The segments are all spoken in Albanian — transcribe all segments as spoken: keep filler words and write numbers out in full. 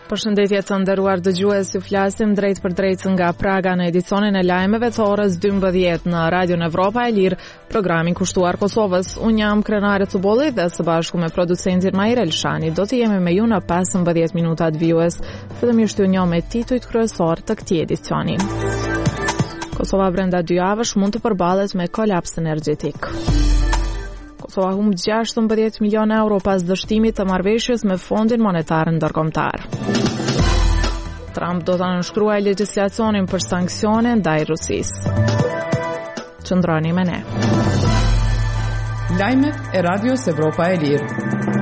Përshëndetje të nderuar dëgjues, ju flasim drejt për drejt nga Praga në edicionin e lajmeve të orës dymbëdhjetë në Radion Evropa e Lirë, programin kushtuar Kosovës. Unë jam krenare të bollit dhe së bashku me producentin Mair Elshani do të jemi me ju në pesëmbëdhjetë minutat vijues. Fillimisht ju njoh me titujt kryesor të këtij edicioni. Kosova brenda dy javësh mund të përballet me kolaps energjetik. Kosova humb gjashtëmbëdhjetë milion euro pas dështimit të marrëveshjes me Fondin Monetar Ndërkombëtar. Trump do të nënshkruajë legjislacionin për sanksione ndaj Rusisë. Qëndroni me ne. Lajmet e Radios Evropa e Lirë.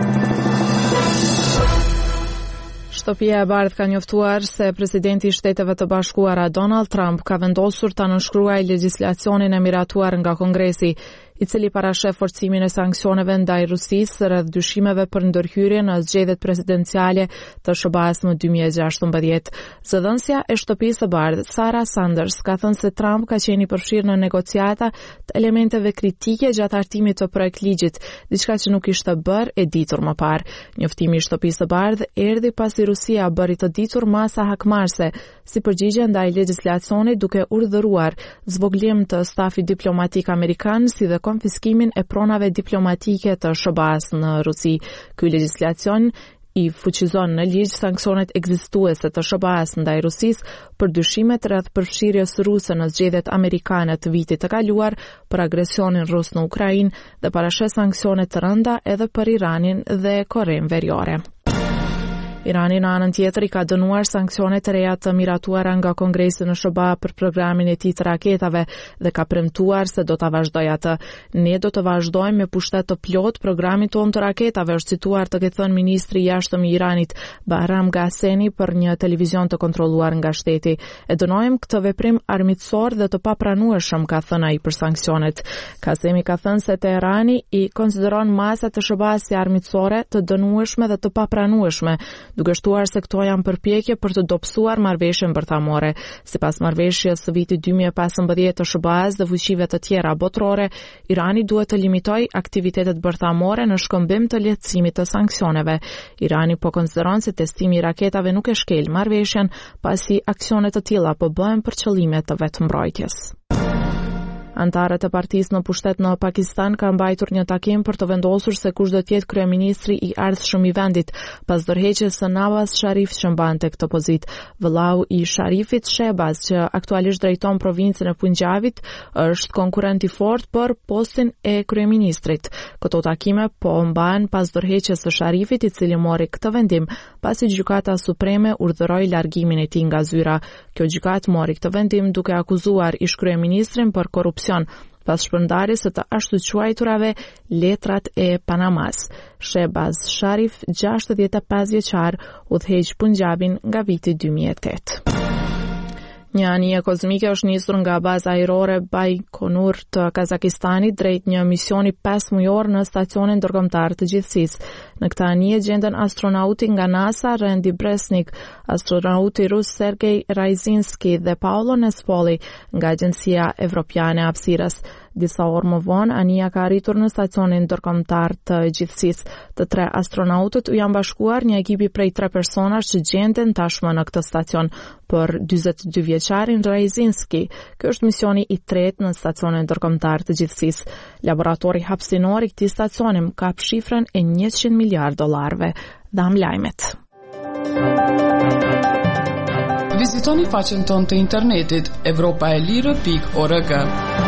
Shtëpia e Bardhë ka njoftuar se presidenti i Shteteve të Bashkuara Donald Trump ka vendosur ta nënshkruajë legjislacionin e miratuar nga Kongresi, i cili parashef forcimin e sanksioneve ndaj Rusisë rreth dyshimeve për ndërhyrje në zgjedhjet presidenciale të S B A-s më dy mijë e gjashtëmbëdhjetë. Zëdhënësja e Shtëpisë së Bardhë, Sarah Sanders, ka thënë se Trump ka qenë i përfshirë në negociata të elementeve kritike gjatë hartimit të projektligjit, diçka që nuk ishte bërë e ditur më parë. Njoftimi i Shtëpisë së Bardhë erdhi pasi Rusia bëri të ditur masa hakmarrëse si përgjigje ndaj legjislacionit, duke urdhëruar zvogëlim të stafit diplomatik amerikan si dhe konfiskimin e pronave diplomatike të S B A-s në Rusi. Ky legjislacion i fuqizon në ligj sanksionet ekzistuese të S B A-s ndaj Rusisë për dyshimet rreth përfshirjes ruse në zgjedhjet amerikane të vitit të kaluar, për agresionin rus në Ukrainë dhe parashes sanksione të rënda edhe për Iranin dhe Korenë Veriore. Irani në anën tjetër i ka dënuar sanksione të reja të miratuara nga Kongresi në S B A për programin e tij të raketave dhe ka premtuar se do ta vazhdojë atë. Ne do të vazhdojmë me pushtet të plot programin tonë të raketave, është cituar të ketë thënë ministri i jashtëm i Iranit Bahram Ghasemi për një televizion të kontrolluar nga shteti. E dënojmë këtë veprim armiqësor dhe të papranueshëm, ka thënë ai për sanksionet. Ghasemi ka thënë se Teherani i konsideron masat të S B A-s si armiqësore, të dënueshme dhe të papranueshme, duke shtuar se këto janë përpjekje për të dobësuar marrëveshjen bërthamore. Sipas marrëveshjes së vitit dy mijë e pesëmbëdhjetë të S B A-s dhe fuqive të tjera botërore, Irani duhet të limitojë aktivitetet bërthamore në shkëmbim të lehtësimit të sanksioneve. Irani po konsideron se testimi i raketave nuk e shkel marrëveshjen, pasi aksione të tilla po bëhen për qëllime të vetëmbrojtjes. Antarët e partisë në pushtet në Pakistan kanë mbajtur një takim për të vendosur se kush do të jetë kryeministri i ardhshëm i vendit, pas dorëheqjes së Nawaz Sharif që mbante këtë pozitë. Vëllau i Sharifit, Shehbaz, që aktualisht drejton provincën e Punjabit, është konkurrent i fortë për postin e kryeministrit. Këto takime po mbahen pas dorëheqjes së Sharifit, i cili mori këtë vendim pasi Gjykata Supreme urdhëroi largimin e tij nga zyra. Kjo gjykatë mori këtë vendim duke akuzuar ish-kryeministrin për korrupsion pas shpërndarjes së të ashtu quajturave letrat e Panamas. Shehbaz Sharif, gjashtëdhjetë e pesë vjeçar, udhëheq Punjabin nga viti dy mijë e tetë. Një anije kozmike është nisur nga baza ajrore Baikonur të Kazakistanit drejt një misioni pesë mujor në stacionin ndërkombëtar të gjithësisë. Në këtë anije gjenden astronauti nga NASA Randy Bresnik, astronauti rus Sergej Rajzinski dhe Paolo Nespoli nga Agjencia Evropiane e Hapësirës. Disa orë më vonë, anija ka arritur në stacionin ndërkombëtar të gjithësisë. Të tre astronautët u janë bashkuar një ekipi prej tre personash që gjenden tashmë në këtë stacion. Për dyzet e dy vjeçarin Rajzinski, ky është misioni i tretë në stacionin ndërkombëtar të gjithësisë. Laboratori hapësinor i këtij stacioni ka shifrën e njëqind miliardë dollarëve. Dham lajmet. Vizitoni faqen tonë të internetit evropa e lirë pikë org.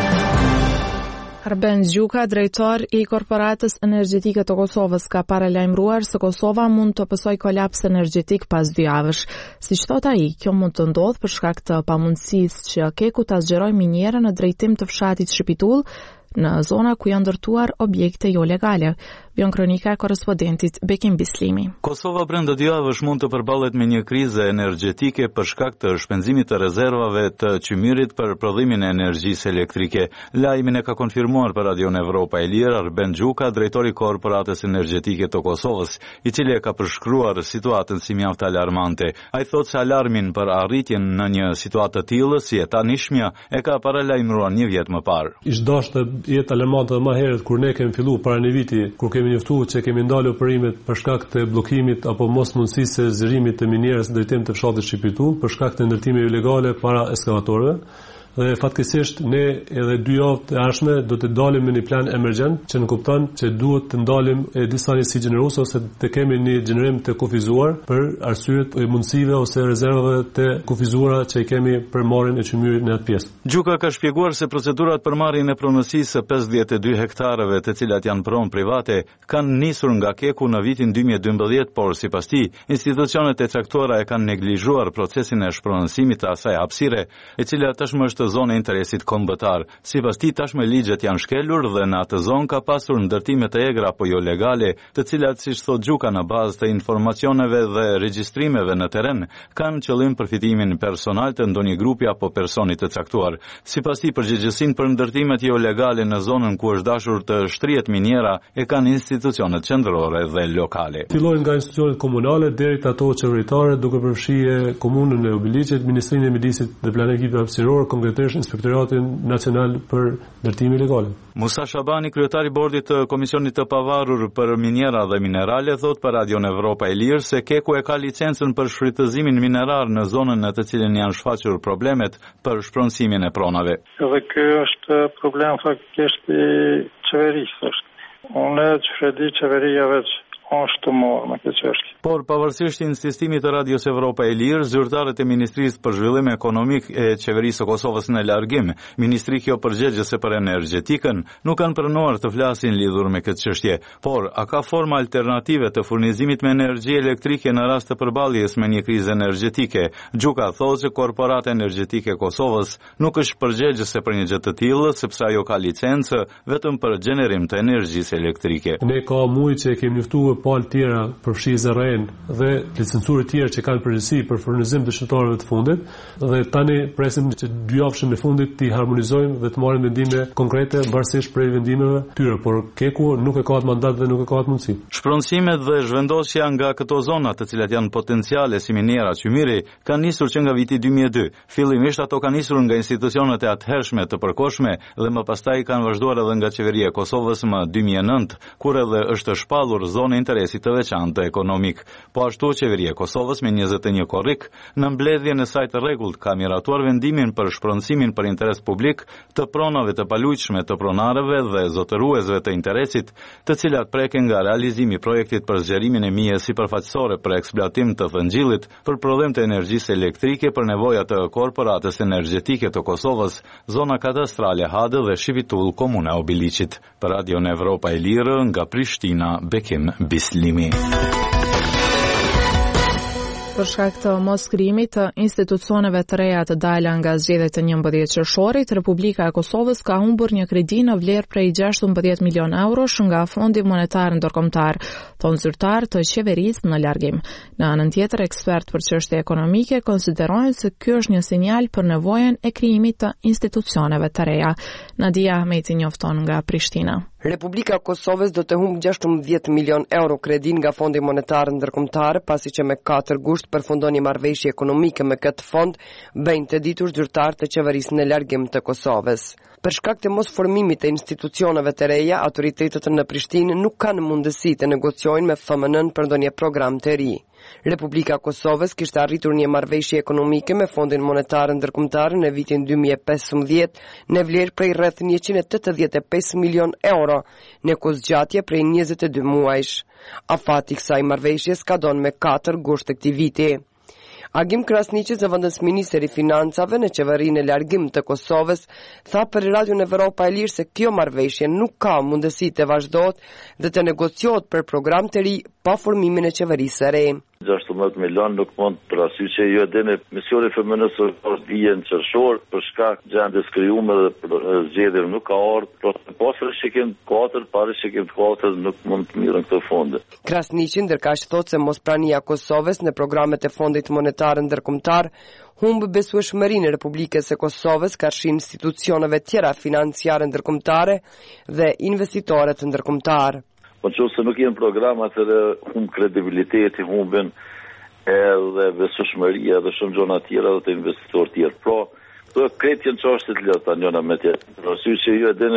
Arben Gjuka, drejtor i Korporatës Energjetike të Kosovës, ka paralajmëruar se Kosova mund të pësojë kolaps energjetik pas dy javësh. Siç thot ai, kjo mund të ndodhë për shkak të pamundësisë që Keku ta zgjerojë minierën në drejtim të fshatit Shpitull, në zona ku janë ndërtuar objekte jo legale. Vjon kronika e korrespondentit Bekim Bislimi. Kosova brenda dy javësh mund të përballet me një krizë energjetike për shkak të shpenzimit të rezervave të qymyrit për prodhimin e energjisë elektrike. Lajmin e ka konfirmuar për Radion Evropa e Lirë Arben Gjuka, drejtori i Korporatës Energjetike të Kosovës, i cili e ka përshkruar situatën si mjaft alarmante. Ai thotë se alarmin për arritjen në një situatë të tillë si e tanishmja e ka paralajmëruar një vjet më parë. Ish dashte jetë alarmante edhe më herët kur ne kemi filluar para një viti, kur kemi njoftuar që kemi ndalë operimet për shkak të bllokimit apo mos mundësisë së zgjerimit të minierës në drejtim të fshatit Shqipëritu për shkak të ndërtimeve ilegale para ekskavatorëve. Dhe fatkeqësisht ne edhe dy javë të ardhshme do të dalim me një plan emergjent që në kupton që duhet të ndalim e disa njësi gjeneruese ose të kemi një gjenerim të kufizuar për arsyet e mundësive ose rezervave të kufizuara që i kemi për marrjen e çmyrit në atë pjesë. Gjuka ka shpjeguar se procedurat për marrjen e pronësisë së pesëdhjetë e dy hektarëve të cilat janë pronë private kanë nisur nga Keku në vitin dy mijë e dymbëdhjetë, por sipas tij, institucionet e caktuara e kanë neglizhuar procesin e shpronësimit të asaj hapësire, e cila tashmë është zonë e interesit kombëtar. Sipas tij, tashmë ligjet janë shkelur dhe në atë zonë ka pasur ndërtime të egra apo jo legale, të cilat, siç thot Gjuka, në bazë të informacioneve dhe regjistrimeve në terren, kanë qëllim përfitimin personal të ndonjë grupi apo personi të caktuar. Sipas tij, përgjegjësinë për ndërtimet jo legale në zonën ku është dashur të shtrihet miniera e kanë institucionet qendrore dhe lokale. Fillojnë nga institucionet komunale deri te ato qeveritare, duke përfshirë komunën e Obiliqit, Ministrinë e Mjedisit dhe Planifikimit Hapësiror, konkretisht Inspektoratin Nacional për Ndërtime Ilegale. Musa Shabani, kryetari i bordit të Komisionit të Pavarur për Miniera dhe Minerale, thot për Radion Evropa e Lirë se Keku e ka licencën për shfrytëzimin minerar në zonën në të cilën janë shfaqur problemet për shpronësimin e pronave. Edhe ky është problem faktikisht i qeverisë. Unë që di qeveria veç është të morë me këtë çështje. Por pavarësisht insistimit të Radios Evropa e Lirë, zyrtarët e Ministrisë për Zhvillim Ekonomik e Qeverisë së Kosovës në largim, Ministri kjo përgjegjëse për energjetikën, nuk kanë pranuar të flasin lidhur me këtë çështje. Por a ka forma alternative të furnizimit me energji elektrike në rast të përballjes me një krizë energjetike? Gjuka thotë se Korporata Energjetike e Kosovës nuk është përgjegjëse për një gjë të tillë, sepse ajo ka licencë vetëm për gjenerim të energjisë elektrike. Ne ka muaj që kemi njoftuar palë tjera për fshizë rren dhe licencurë tjera që kanë përgjegjësi për furnizim të shëntorëve të fundit dhe tani presim që dy javëshën e fundit të harmonizojmë dhe të marrim vendime konkrete varësisht prej vendimeve tyre, por Keku nuk e ka atë mandat dhe nuk e ka atë mundësi. Shpronësimet dhe zhvendosja nga këto zona, të cilat janë potenciale si miniera Qymyri, kanë nisur që nga viti dy mijë e dy. Fillimisht ato kanë nisur nga institucionet e atëhershme të përkohshme dhe më pastaj kanë vazhduar edhe nga qeveria e Kosovës më dy mijë e nëntë, kur edhe është shpallur zonë interesit të veçantë ekonomik. Po ashtu qeveria e Kosovës me njëzet e një korrik në mbledhjen e saj të rregullt ka miratuar vendimin për shpronësimin për interes publik të pronave të paluajtshme të pronarëve dhe zotëruesve të interesit, të cilat preken nga realizimi i projektit për zgjerimin e mijës sipërfaqësore për eksploatim të thëngjillit për prodhim të energjisë elektrike për nevojat të Korporatës Energjetike të Kosovës, zona kadastrale Hadë dhe Shipitull, komuna Obiliqit. Për Radion Evropa e Lirë, nga Prishtina, Bekim Bislimi. Për shkak të moskrimit të institucioneve të reja të dalë nga zgjedhjet e njëmbëdhjetë qershorit, Republika e Kosovës ka humbur një kredi në vlerë prej gjashtëmbëdhjetë milion eurosh nga Fondi Monetar Ndërkombëtar, thonë zyrtar të qeverisë në largim. Në anën tjetër, ekspert për çështje ekonomike konsiderojnë se ky është një sinjal për nevojën e krijimit të institucioneve të reja. Nadia Ahmeti njofton nga Prishtina. Republika e Kosovës do të humbë gjashtëmbëdhjetë milion euro kredi nga Fondi Monetar Ndërkombëtar, pasi që me katër gusht përfundon një marrëveshje ekonomike me këtë fond, bëjnë të ditur zyrtarë të qeverisë në largim të Kosovës. Për shkak të mos formimit të institucioneve të reja, autoritetet në Prishtinë nuk kanë mundësi të negociojnë me F M N për ndonjë program të ri. Republika e Kosovës kishte arritur një marrëveshje ekonomike me Fondin Monetar Ndërkombëtar në vitin dy mijë e pesëmbëdhjetë në vlerë prej rreth njëqind e tetëdhjetë e pesë milion euro, në kozgjatje prej njëzet e dy muajsh. Afati i kësaj marrëveshje ka dhënë me katër gusht të këtij viti. Agim Krasniqi, zëvendës ministri i financave në qeverinë e largim të Kosovës, tha për Radion Evropa e Lirë se kjo marrëveshje nuk ka mundësi të vazhdohet dhe të negociohet për program të ri pa formimin e qeverisë së re. gjashtëmbëdhjetë milion nuk mund për arsye që ju e dini misioni F M N-s është vjen qershor për shkak gjendjes krijuar dhe zgjedhja nuk ka ardhur, por pas shikim katër, para shikim katër nuk mund të mirën këto fonde. Krasniqi ndërkaq thotë se mosprania e Kosovës në programet e Fondit Monetar Ndërkombëtar humbë besueshmërinë e Republikës së Kosovës karshi institucioneve tjera financiare ndërkombëtare dhe investitorët ndërkombëtar. Po nëse nuk jenë programa të humb kredibiliteti, humbin edhe besueshmëria dhe shumë gjëra tjera dhe të investitorë tjerë. Pra, këto kretë janë çështje të lehta njëra me tjetrën. Për arsye që ju e dini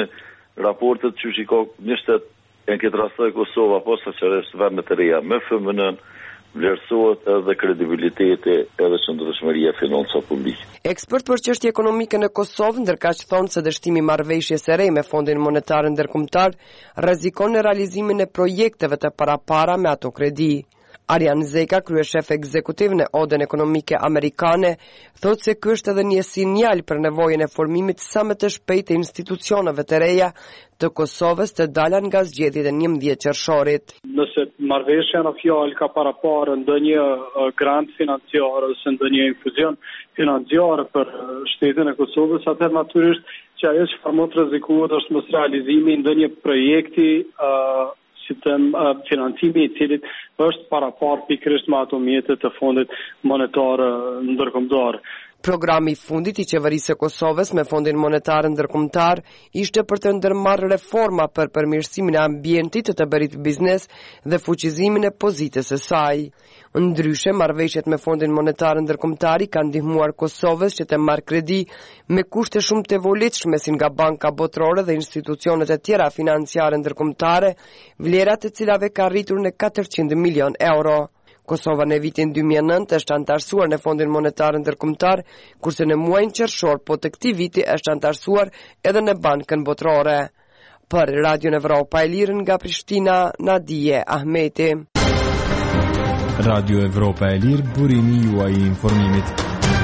raportet që shiko njështet e në këtë rastoj Kosova, posa që reshtë vendet e reja me fëmënën, vlerësohet edhe kredibiliteti edhe shëndetshmëria financa publike. Ekspert për çështje ekonomike në Kosovë ndërkaq thonë se dështimi marrëveshjes së re me Fondin Monetar Ndërkombëtar rrezikon në realizimin e projekteve të parapara me ato kredi. Arjan Zeka, kryeshef ekzekutiv në Odën Ekonomike Amerikane, thotë se ky është edhe një sinjal për nevojën e formimit sa më të shpejtë të institucioneve të reja të Kosovës të dalan nga zgjedhjet e njëmbëdhjetë qershorit. Nëse marrëveshja në fjalë ka paraparë ndonjë grant financiar ose ndonjë infuzion financiar për shtetin e Kosovës, atëherë natyrisht që ajo që farmot rrezikohet është mos realizimi i ndonjë projekti uh, sistem uh, financimi i cilit është parapar pikërisht me ato mjete të Fondit Monetar Ndërkombëtar. Programi i fundit i qeverisë së Kosovës me Fondin Monetar Ndërkombëtar ishte për të ndërmarrë reforma për përmirësimin e ambientit të të bërit biznes dhe fuqizimin e pozitës së saj. Ndryshe, marrëveshjet me Fondin Monetar Ndërkombëtar kanë ndihmuar Kosovës që të marrë kredi me kushte shumë të volitshme si nga banka botërore dhe institucionet e tjera financiare ndërkombëtare, vlerat e cilave ka rritur në katërqind milion euro. Kosova në vitin dy mijë e nëntë është antarësuar në Fondin Monetar Ndërkombëtar, kurse në muajin qershor po të këtij viti është antarësuar edhe në Bankën Botërore. Për Radio Evropa e Lirë nga Prishtina, Nadije Ahmeti. Radio Evropa e Lirë, burimi juaj i informimit.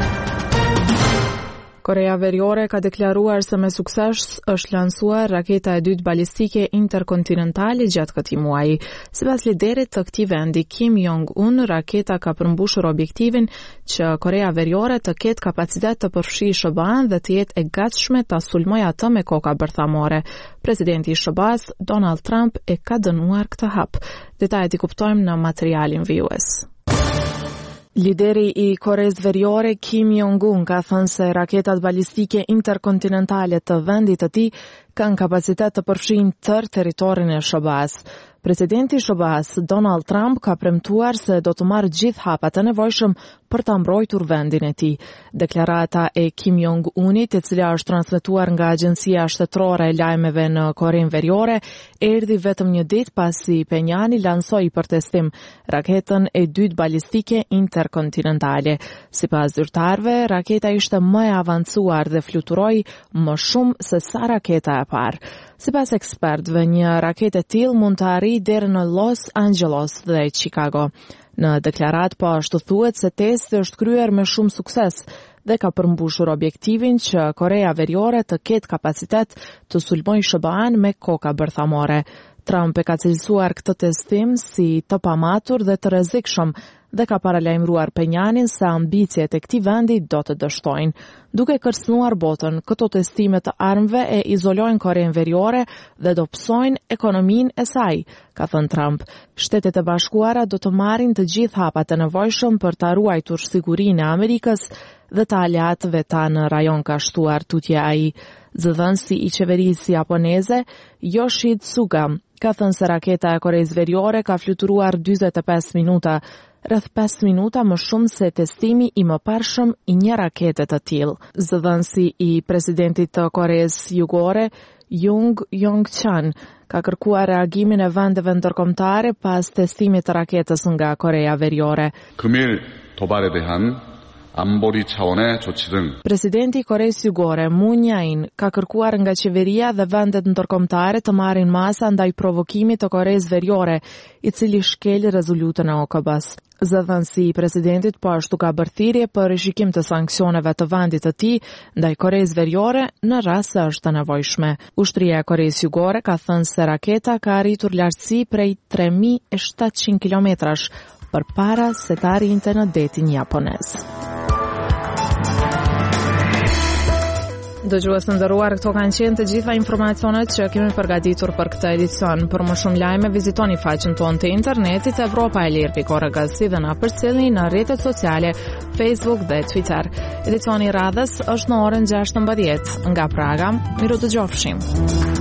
Korea Veriore ka deklaruar se me sukses është lansuar raketa e dytë balistike interkontinentale gjatë këtij muaji. Sipas liderit të këtij vendi, Kim Jong-un, raketa ka përmbushur objektivin që Korea Veriore të ketë kapacitet të përfshijë S B A-n dhe të jetë e gatshme ta sulmojë atë me koka bërthamore. Presidenti i S B A-s, Donald Trump, e ka dënuar këtë hap. Detajet i kuptojmë në materialin vijues. Lideri i Koreas Veriore, Kim Jong-un, ka thënë se raketat balistike interkontinentale të vendit të tij kanë kapacitet të përfshijnë tërë territorin e S B A-s. Presidenti i S B A-s, Donald Trump, ka premtuar se do të marrë gjithë hapat e nevojshëm për ta mbrojtur vendin e tij. Deklarata e Kim Jong-unit, e cila është transmetuar nga Agjencia Shtetërore e Lajmeve në Korenë Veriore, erdhi vetëm një ditë pasi Penjani lansoi për testim raketën e dytë balistike interkontinentale. Sipas zyrtarëve, raketa ishte më e avancuar dhe fluturoi më shumë se sa raketa e parë. Sipas ekspertëve, një raketë e tillë mund të arrijë deri në Los Angeles dhe Chicago. Në deklarat po ashtu thuhet se testi është kryer me shumë sukses dhe ka përmbushur objektivin që Korea Veriore të ketë kapacitet të sulmojë S B A-n me koka bërthamore. Trump e ka cilësuar këtë testim si të pamatur dhe të rrezikshëm dhe ka paralajmëruar Penjanin se ambicjet e këtij vendi do të dështojnë. Duke kërcënuar botën, këto testime të armëve e izolojnë Korenë Veriore dhe do psojnë ekonominë e saj, ka thënë Trump. Shtetet e Bashkuara do të marrin të gjithë hapat e nevojshëm për ta ruajtur sigurinë e Amerikës dhe të aleatëve ta në rajon, ka shtuar tutje ai. Zëdhënësi i qeverisë japoneze, Yoshihide Suga, ka thënë se raketa e Koreas Veriore ka fluturuar dyzet e pesë minuta, rreth pesë minuta më shumë se testimi i mëparshëm i një rakete të tillë. Zëdhënësi i presidentit të Koreas Jugore, Jung Yong-chan, ka kërkuar reagimin e vendeve ndërkombëtare pas testimit të raketës nga Korea Veriore. 금일 도발에 대한 안보리 차원의 조치 등. Presidenti i Koreas Jugore, Moon Jae-in, ka kërkuar nga qeveria dhe vendet ndërkombëtare të marrin masa ndaj provokimit të Koreas Veriore, i cili shkel rezolutën e O K B-s. Zëdhënësi i presidentit po ashtu ka bërë thirrje për rishikim të sanksioneve të vendit të tij ndaj Koreas Veriore në rast se është e nevojshme. Ushtria e Koreas Jugore ka thënë se raketa ka arritur lartësi prej tre mijë e shtatëqind kilometrash përpara se të arrinte në detin japonez. Dëgjues të nderuar, këto kanë qenë të gjitha informacionet që kemi përgatitur për këtë edicion. Për më shumë lajme, vizitoni faqen tonë të internetit Evropa e Lirë pikë org dhe na përcjellni në rrjetet sociale Facebook dhe Twitter. Edicioni i radhës është në orën gjashtëmbëdhjetë nga Praga. Miru dëgjofshim.